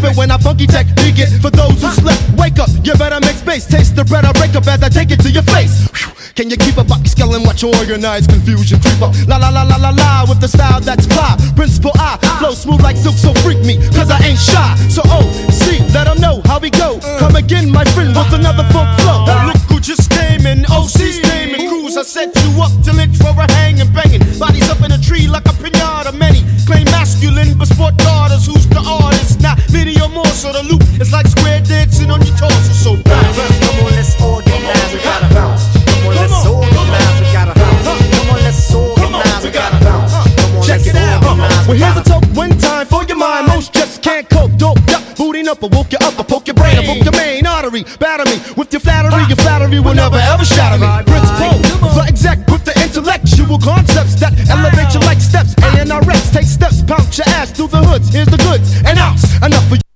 it when I funky technique it. For those who slept, wake up, you better make space. Taste the bread I break up as I take it to your face. Can you keep a buck skeleton, watch your organized confusion creep up? La la la la la la, with the style that's fly. Principal I, flow smooth like silk, so freak me, cause I ain't shy. So see, let them know how we go. Come again, my friend, with another funk flow. Look who just came in, OC's naming crews. I set you up to lick for a hanging, banging. Bodies up in a tree like a pinata. Many claim masculine, but sport daughters. Who's the artist? Not many or more, so the loop is like square dancing on your torso. So bounce. Come on, let's organize, we gotta bounce. Come on, let's organize, we gotta bounce. Come on, let's organize, we gotta bounce. Come on, check it out. We're here to talk. talk one time for your mind. Most just can't cope, dope, yup. Booting up, I woke you up, I poke your brain, I poke your main artery. Batter me with your flattery will never ever shatter me. Principle, the exec with the intellectual concepts that elevate you like steps. A&R Rex, take steps, pounce your ass through the hoods. Here's the goods and outs. Enough for you.